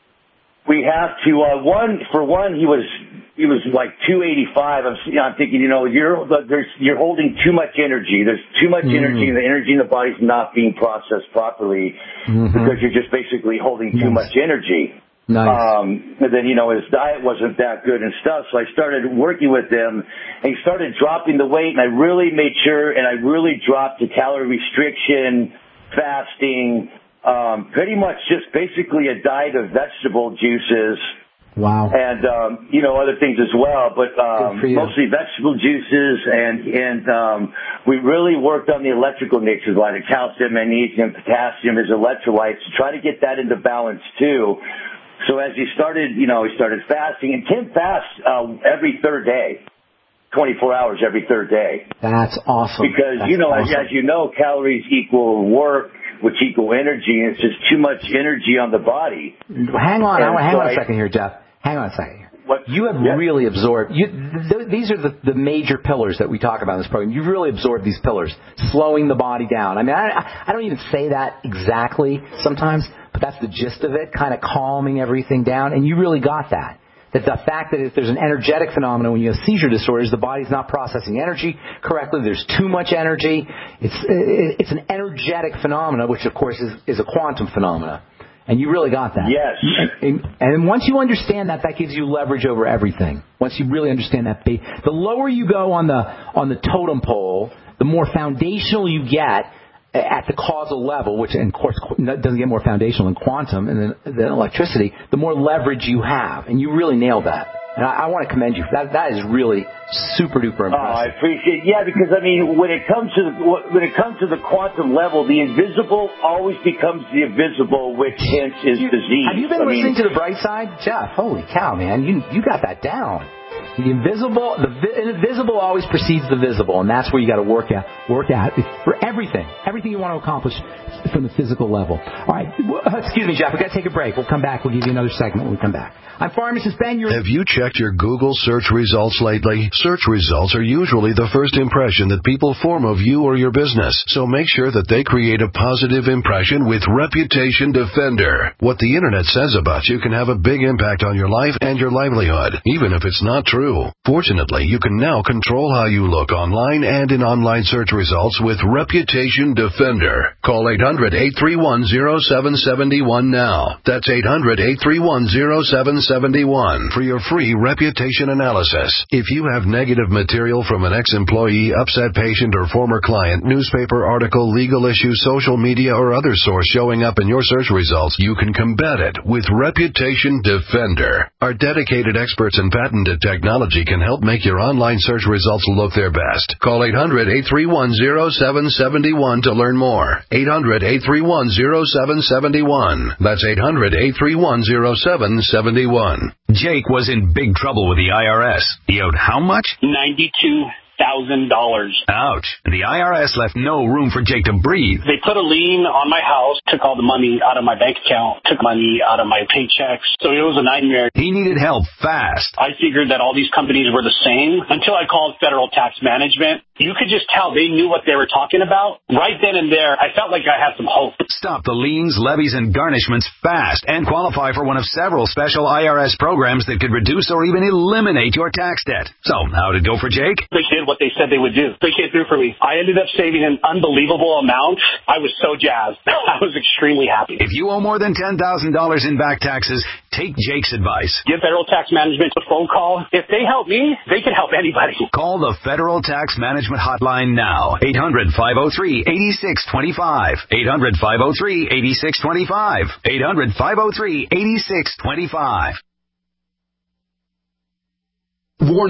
we have to, uh, one, for one, he was, he was like two eighty-five. I'm, you know, I'm thinking, you know, you're, there's, you're holding too much energy. There's too much mm. energy, and the energy in the body's not being processed properly mm-hmm. because you're just basically holding too nice. much energy. Nice. Um, and then, you know, his diet wasn't that good and stuff. So I started working with him, and he started dropping the weight, and I really made sure, and I really dropped the calorie restriction, fasting, Um, pretty much just basically a diet of vegetable juices. Wow. And, um, you know, other things as well, but, um, mostly vegetable juices. And, and, um, we really worked on the electrical natures, like the calcium, magnesium, potassium, his electrolytes, to try to get that into balance too. So as he started, you know, he started fasting, and Tim fasts, uh, every third day. twenty-four hours every third day. That's awesome. Because, That's you know, awesome. as, as you know, calories equal work, which equal energy, and it's just too much energy on the body. Hang on, and hang so on a I, second here, Jeff. Hang on a second here. What? You have yeah. really absorbed, you, th- these are the, the major pillars that we talk about in this program. You've really absorbed these pillars, slowing the body down. I mean, I, I don't even say that exactly sometimes, but that's the gist of it, kind of calming everything down, and you really got that. That the fact that if there's an energetic phenomenon when you have seizure disorders, the body's not processing energy correctly. There's too much energy. It's it's an energetic phenomena, which of course is, is a quantum phenomena. And you really got that. Yes. And, and once you understand that, that gives you leverage over everything. Once you really understand that, the lower you go on the on the totem pole, the more foundational you get at the causal level, which, of course, doesn't get more foundational than quantum and then, then electricity, the more leverage you have. And you really nailed that. And I, I want to commend you. That That is really super duper impressive. Oh, I appreciate it. Yeah, because, I mean, when it comes to the, when it comes to the quantum level, the invisible always becomes the invisible, which hence is you, disease. Have you been I listening mean, to The Bright Side? Jeff, holy cow, man. You you got that down. The invisible, the invisible always precedes the visible, and that's where you got to work at, work at for everything, everything you want to accomplish from the physical level. All right, excuse me, Jeff. We got to take a break. We'll come back. We'll give you another segment when we come back. I'm Pharmacist Ben. You're... Have you checked your Google search results lately? Search results are usually the first impression that people form of you or your business, so make sure that they create a positive impression with Reputation Defender. What the internet says about you can have a big impact on your life and your livelihood, even if it's not true. Fortunately, you can now control how you look online and in online search results with Reputation Defender. Call eight hundred, eight three one, zero seven seven one now. That's eight hundred, eight three one, zero seven seven one for your free reputation analysis. If you have negative material from an ex-employee, upset patient, or former client, newspaper article, legal issue, social media, or other source showing up in your search results, you can combat it with Reputation Defender. Our dedicated experts and patented technology can help make your online search results look their best. Call eight hundred, eight three one, zero seven seven one to learn more. eight hundred, eight three one, zero seven seven one. That's eight hundred, eight three one, zero seven seven one. Jake was in big trouble with the I R S. He owed how much? ninety-two thousand dollars. Ouch. The I R S left no room for Jake to breathe. They put a lien on my house, took all the money out of my bank account, took money out of my paychecks. So it was a nightmare. He needed help fast. I figured that all these companies were the same until I called Federal Tax Management. You could just tell they knew what they were talking about. Right then and there, I felt like I had some hope. Stop the liens, levies, and garnishments fast and qualify for one of several special I R S programs that could reduce or even eliminate your tax debt. So, how'd it go for Jake? They did what they said they would do. They came through for me. I ended up saving an unbelievable amount. I was so jazzed. I was extremely happy. If you owe more than ten thousand dollars in back taxes, take Jake's advice. Give Federal Tax Management a phone call. If they help me, they can help anybody. Call the Federal Tax Management Hotline now. eight hundred, five oh three, eight six two five. eight hundred, five oh three, eight six two five. eight hundred, five oh three, eight six two five. Warning.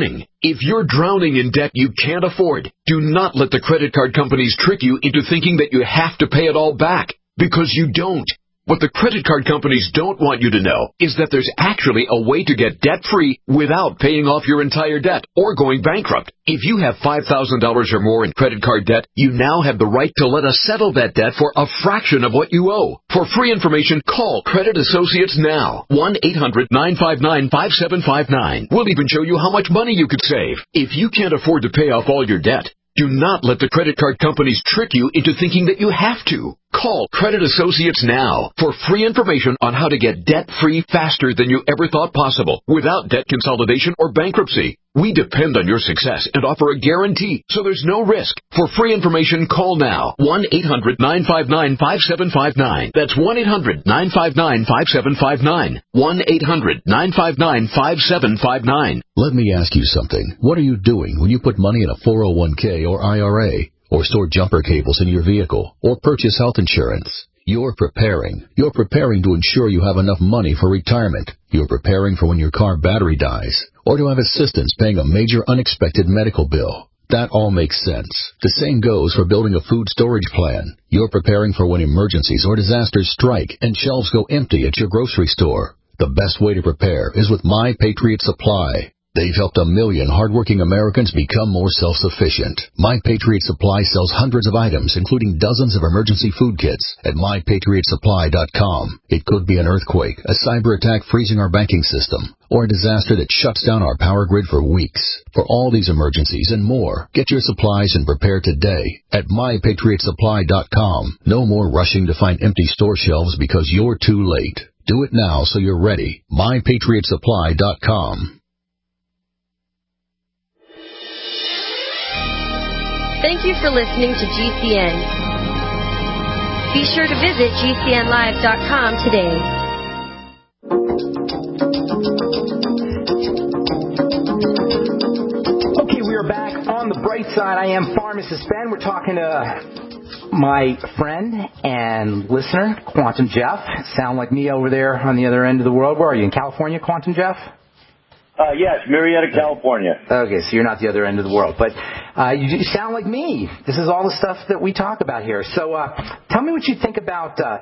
If you're drowning in debt you can't afford, do not let the credit card companies trick you into thinking that you have to pay it all back, because you don't. What the credit card companies don't want you to know is that there's actually a way to get debt-free without paying off your entire debt or going bankrupt. If you have five thousand dollars or more in credit card debt, you now have the right to let us settle that debt for a fraction of what you owe. For free information, call Credit Associates now. one eight hundred nine five nine five seven five nine. We'll even show you how much money you could save. If you can't afford to pay off all your debt, do not let the credit card companies trick you into thinking that you have to. Call Credit Associates now for free information on how to get debt-free faster than you ever thought possible without debt consolidation or bankruptcy. We depend on your success and offer a guarantee, so there's no risk. For free information, call now. one eight hundred nine five nine five seven five nine. That's one eight hundred nine five nine five seven five nine. one eight hundred nine five nine five seven five nine. Let me ask you something. What are you doing when you put money in a four oh one k or I R A, or store jumper cables in your vehicle, or purchase health insurance? You're preparing. You're preparing to ensure you have enough money for retirement. You're preparing for when your car battery dies, or to have assistance paying a major unexpected medical bill. That all makes sense. The same goes for building a food storage plan. You're preparing for when emergencies or disasters strike and shelves go empty at your grocery store. The best way to prepare is with My Patriot Supply. They've helped a million hardworking Americans become more self-sufficient. My Patriot Supply sells hundreds of items, including dozens of emergency food kits, at my patriot supply dot com. It could be an earthquake, a cyber attack freezing our banking system, or a disaster that shuts down our power grid for weeks. For all these emergencies and more, get your supplies and prepare today at my patriot supply dot com. No more rushing to find empty store shelves because you're too late. Do it now so you're ready. my patriot supply dot com. Thank you for listening to G C N. Be sure to visit G C N live dot com today. Okay, we are back on the bright side. I am Pharmacist Ben. We're talking to my friend and listener, Quantum Jeff. Sound like me over there on the other end of the world. Where are you, in California, Quantum Jeff? Uh, yes, Marietta, California. Okay, so you're not the other end of the world. But uh, you, you sound like me. This is all the stuff that we talk about here. So uh, tell me what you think about, uh,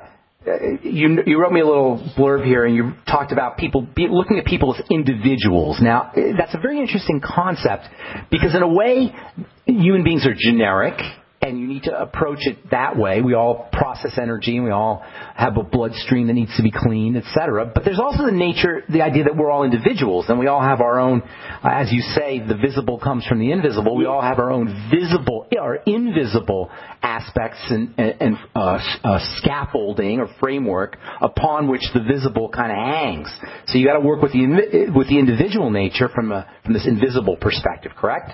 you, you wrote me a little blurb here, and you talked about people be, looking at people as individuals. Now, that's a very interesting concept, because in a way, human beings are generic, and you need to approach it that way. We all process energy, and we all have a bloodstream that needs to be cleaned, et cetera. But there's also the nature, the idea that we're all individuals, and we all have our own, uh, as you say, the visible comes from the invisible. We all have our own visible or invisible aspects and, and uh, uh, scaffolding or framework upon which the visible kind of hangs. So you got to work with the with the individual nature from a, from this invisible perspective, correct?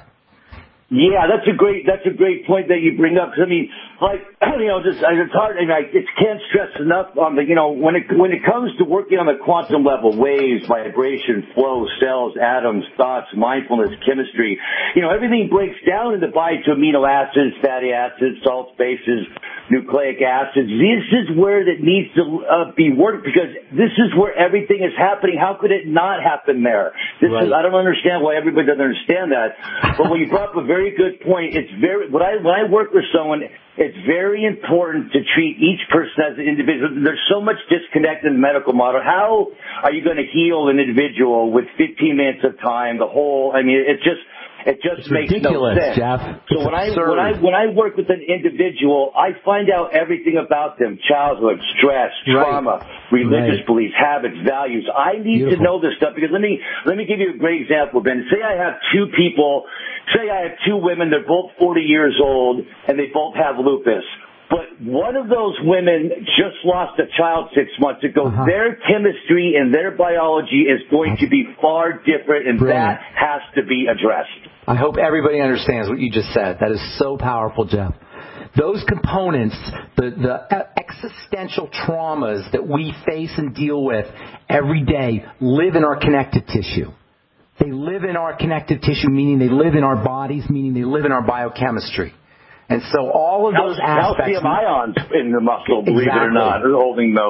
Yeah, that's a great that's a great point that you bring up. Cause I mean, like you know, just it's hard. I mean, I it can't stress enough on the you know when it when it comes to working on the quantum level, waves, vibration, flow, cells, atoms, thoughts, mindfulness, chemistry. You know, everything breaks down into divided to amino acids, fatty acids, salts, bases, nucleic acids. This is where it needs to uh, be worked, because this is where everything is happening. How could it not happen there? This right. is I don't understand why everybody doesn't understand that. But when you brought up a very Very good point. It's very when I when I work with someone, it's very important to treat each person as an individual. There's so much disconnect in the medical model. How are you going to heal an individual with fifteen minutes of time? The whole, I mean, it just it just it's makes ridiculous, no sense. Jeff. So it's when absurd. I when I when I work with an individual, I find out everything about them: childhood, stress, trauma, right. religious right. beliefs, habits, values. I need Beautiful. to know this stuff, because let me let me give you a great example, Ben. Say I have two people. Say I have two women, they're both forty years old, and they both have lupus. But one of those women just lost a child six months ago. Uh-huh. Their chemistry and their biology is going to be far different, and Brilliant. that has to be addressed. I hope everybody understands what you just said. That is so powerful, Jeff. Those components, the, the existential traumas that we face and deal with every day, live in our connective tissue. They live in our connective tissue, meaning they live in our bodies, meaning they live in our biochemistry. And so all of those Cal- aspects... Calcium ions in the muscle, believe exactly. it or not, are holding those.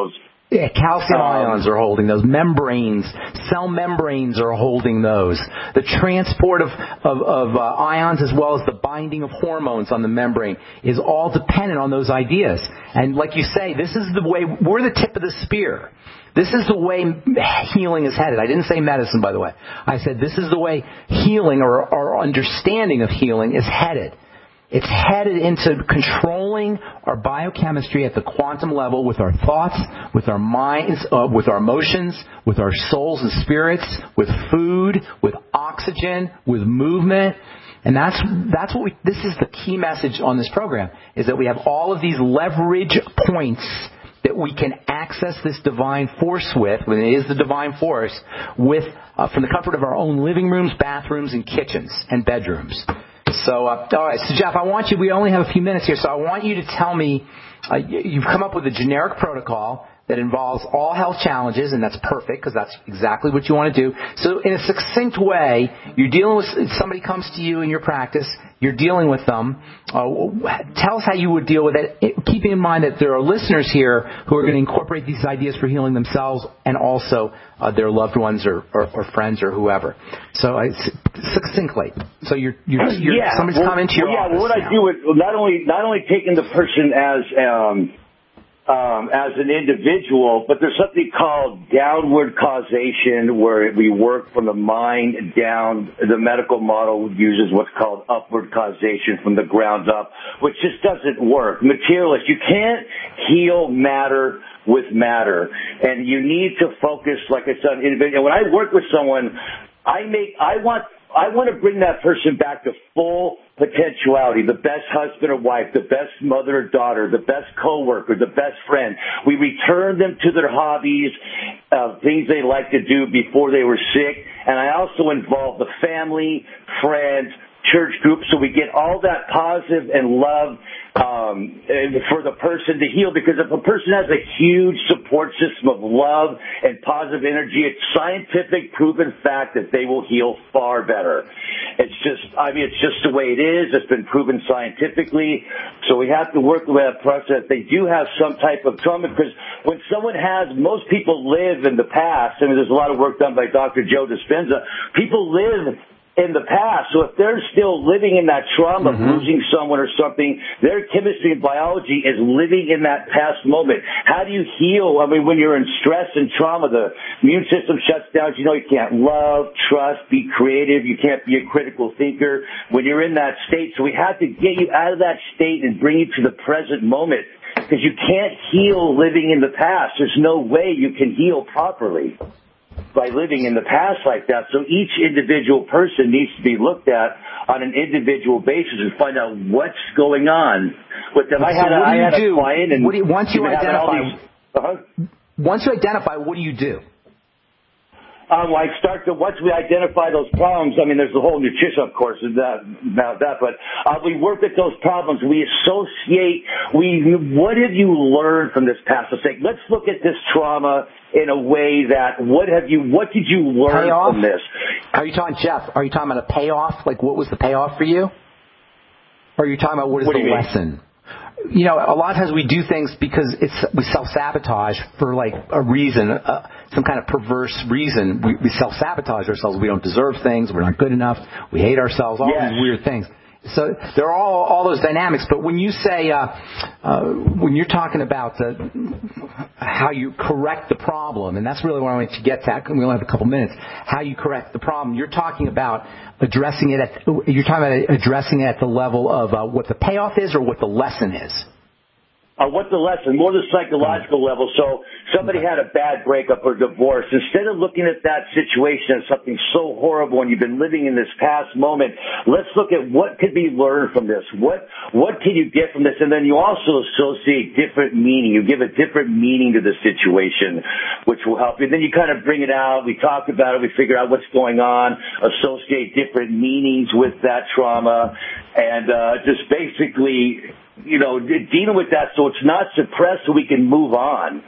Yeah, calcium Um, ions are holding those. Membranes, cell membranes are holding those. The transport of, of, of uh, ions as well as the binding of hormones on the membrane is all dependent on those ideas. And like you say, this is the way, we're the tip of the spear. This is the way healing is headed. I didn't say medicine, by the way. I said this is the way healing or our understanding of healing is headed. It's headed into controlling our biochemistry at the quantum level with our thoughts, with our minds, uh, with our emotions, with our souls and spirits, with food, with oxygen, with movement. And that's that's what we. This is the key message on this program: is that we have all of these leverage points that we can access this divine force with, when it is the divine force, with uh, from the comfort of our own living rooms, bathrooms, and kitchens and bedrooms. So, uh, all right. So, Jeff, I want you. We only have a few minutes here, so I want you to tell me. Uh, you've come up with a generic protocol that involves all health challenges, and that's perfect because that's exactly what you want to do. So, in a succinct way, you're dealing with somebody comes to you in your practice. You're dealing with them. Uh, tell us how you would deal with it, keeping in mind that there are listeners here who are going to incorporate these ideas for healing themselves and also uh, their loved ones or, or, or friends or whoever. So, uh, succinctly. So, you're, you're, you're yeah, somebody's well, come into your well, yeah, office well, what now. I do is not only not only taking the person as um, Um, as an individual, but there's something called downward causation where we work from the mind down. The medical model uses what's called upward causation from the ground up, which just doesn't work. Materialist, you can't heal matter with matter, and you need to focus, like I said, on individual. When I work with someone, I make, I want, I want to bring that person back to full potentiality, the best husband or wife, the best mother or daughter, the best coworker, the best friend. We return them to their hobbies, uh, things they like to do before they were sick. And I also involve the family, friends, church group, so we get all that positive and love um, for the person to heal. Because if a person has a huge support system of love and positive energy, it's scientific proven fact that they will heal far better. It's just, I mean, it's just the way it is. It's been proven scientifically. So we have to work with that process. They do have some type of trauma, because when someone has, most people live in the past. I mean, there's a lot of work done by Doctor Joe Dispenza. People live in the past. So if they're still living in that trauma, mm-hmm. of losing someone or something, their chemistry and biology is living in that past moment. How do you heal? I mean, when you're in stress and trauma, the immune system shuts down. You know, you can't love, trust, be creative. You can't be a critical thinker when you're in that state. So we have to get you out of that state and bring you to the present moment, because you can't heal living in the past. There's no way you can heal properly by living in the past like that. So each individual person needs to be looked at on an individual basis and find out what's going on with them. So I had, a, I had a client, and what do you, once you identify, these, uh-huh. once you identify, what do you do? Um, I start to, once we identify those problems, I mean, there's the whole nutrition, of course, about that, that but uh, we work at those problems. We associate, we, what have you learned from this past mistake? Let's look at this trauma in a way that, what have you, what did you learn payoff? from this? Are you talking, Jeff, are you talking about a payoff? Like, what was the payoff for you? Or are you talking about what is what the lesson? You know, a lot of times we do things because it's we self-sabotage for like a reason, uh, some kind of perverse reason. We, we self-sabotage ourselves. We don't deserve things. We're not good enough. We hate ourselves. All yes. these weird things. So there are all, all those dynamics. But when you say, uh, uh, when you're talking about the, how you correct the problem, and that's really what I want to get at, we only have a couple minutes, how you correct the problem, you're talking about addressing it at, you're talking about addressing it at the level of uh, what the payoff is or what the lesson is. Uh, what's the lesson? More the psychological level. So somebody had a bad breakup or divorce. Instead of looking at that situation as something so horrible and you've been living in this past moment, let's look at what could be learned from this. What what can you get from this? And then you also associate different meaning. You give a different meaning to the situation, which will help you. And then you kind of bring it out. We talk about it. We figure out what's going on, associate different meanings with that trauma, and uh, just basically, you know, dealing with that so it's not suppressed, so we can move on.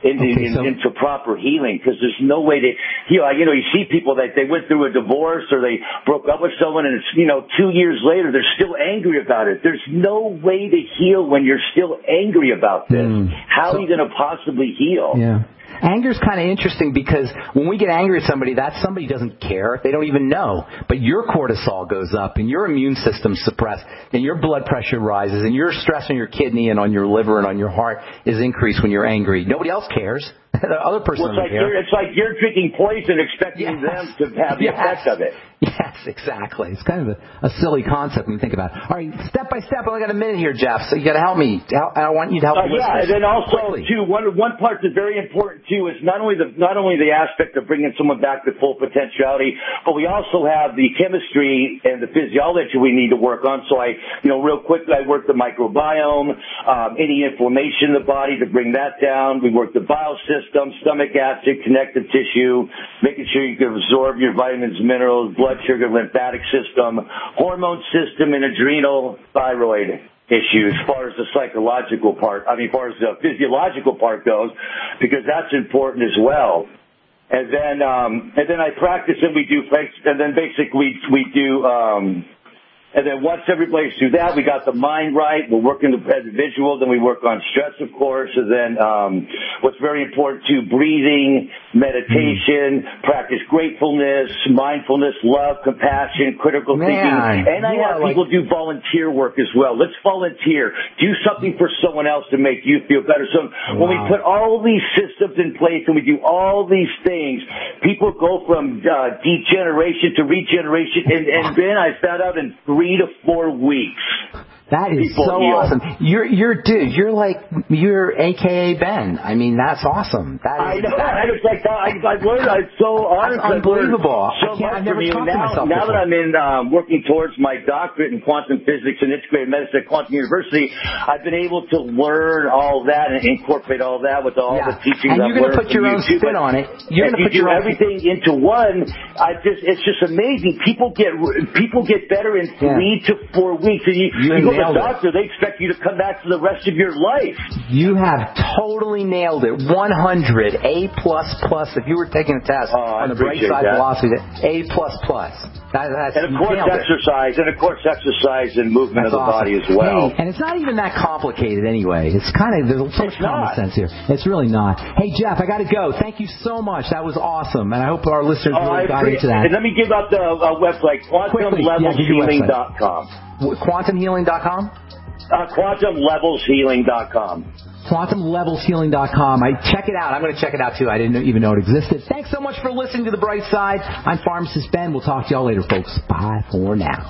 into, okay, in, so, into proper healing, because there's no way to heal. You know, you see people that they went through a divorce or they broke up with someone, and it's, you know, two years later, they're still angry about it. There's no way to heal when you're still angry about this. Mm, How so, are you going to possibly heal? Yeah. Anger's kind of interesting because when we get angry at somebody, that somebody doesn't care. They don't even know. But your cortisol goes up and your immune system's suppressed and your blood pressure rises and your stress on your kidney and on your liver and on your heart is increased when you're angry. Nobody else cares. The other person well, it's, like care. it's like you're drinking poison expecting yes. them to have the yes. effect of it. Yes, exactly. It's kind of a, a silly concept when you think about it. All right, step by step, I only got a minute here, Jeff, so you got to help me. I want you to help uh, me. Yeah, and then also, quickly. too, one, one part that's very important, too, is not only the not only the aspect of bringing someone back to full potentiality, but we also have the chemistry and the physiology we need to work on. So I, you know, real quickly, I work the microbiome, um, any inflammation in the body to bring that down. We work the bile system, stomach acid, connective tissue, making sure you can absorb your vitamins, minerals, blood sugar, lymphatic system, hormone system, and adrenal, thyroid issues as far as the psychological part, I mean, as far as the physiological part goes, because that's important as well. And then, um, and then I practice and we do, and then basically we do, um, and then once everybody's through that, we got the mind right. We're working the visual. Then we work on stress, of course. And then um, what's very important, too, breathing, meditation, mm. practice gratefulness, mindfulness, love, compassion, critical Man, thinking. And I have people like... do volunteer work as well. Let's volunteer. Do something for someone else to make you feel better. So wow. when we put all these systems in place and we do all these things, people go from uh, degeneration to regeneration. And, and then I found out in three Three to four weeks. That is People so heal. awesome. You're, you're, dude, you're like, you're A K A Ben. I mean, that's awesome. That is I know. exactly. I was like, I, I've learned, I'm so honest. That's unbelievable. So I can't, much I've never from you. talked Now, to myself now before. that I'm in, um, working towards my doctorate in quantum physics and integrated medicine at Quantum University, I've been able to learn all that and incorporate all that with all yeah. the teachings and I've you're going to put your own YouTube. spin on it. You're going to put you your do own everything into one. I just, it's just amazing. People get, people get better in three yeah. to four weeks. And you, you, you go to the doctor, they expect you to come back for the rest of your life. You have totally nailed it. one hundred, A plus plus. If you were taking a test oh, on the Bright Side Philosophy, A plus plus. That, that's, and of course exercise, it. and of course exercise and movement that's of the awesome. body as well. Hey, and it's not even that complicated anyway. It's kind of, there's so much common sense here. It's really not. Hey Jeff, I got to go. Thank you so much. That was awesome. And I hope our listeners oh, really got into that. And let me give out the uh, website, quantum levels healing dot com. quantum healing dot com? Uh, quantum levels healing dot com. quantum levels healing dot com. I check it out. I'm going to check it out too. I didn't even know it existed. Thanks so much for listening to The Bright Side. I'm Pharmacist Ben. We'll talk to y'all later, folks. Bye for now.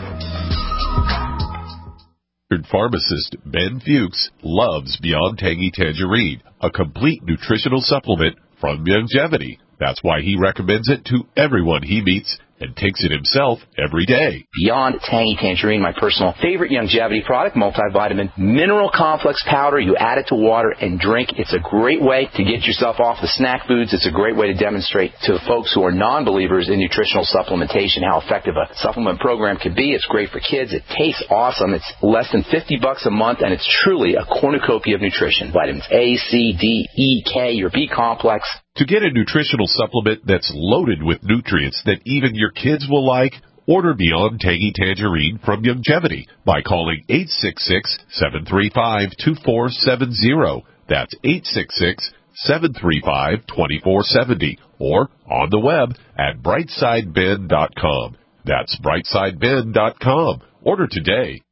Pharmacist Ben Fuchs loves Beyond Tangy Tangerine, a complete nutritional supplement from Youngevity. That's why he recommends it to everyone he meets and takes it himself every day. Beyond Tangy Tangerine, my personal favorite Youngevity product, multivitamin mineral complex powder. You add it to water and drink. It's a great way to get yourself off the snack foods. It's a great way to demonstrate to folks who are non-believers in nutritional supplementation how effective a supplement program can be. It's great for kids. It tastes awesome. It's less than fifty bucks a month, and it's truly a cornucopia of nutrition. Vitamins A, C, D, E, K, your B complex. To get a nutritional supplement that's loaded with nutrients that even your kids will like, order Beyond Tangy Tangerine from Youngevity by calling eight six six, seven three five, two four seven zero. That's eight six six, seven three five, two four seven zero. Or on the web at brightside ben dot com. That's brightside ben dot com. Order today.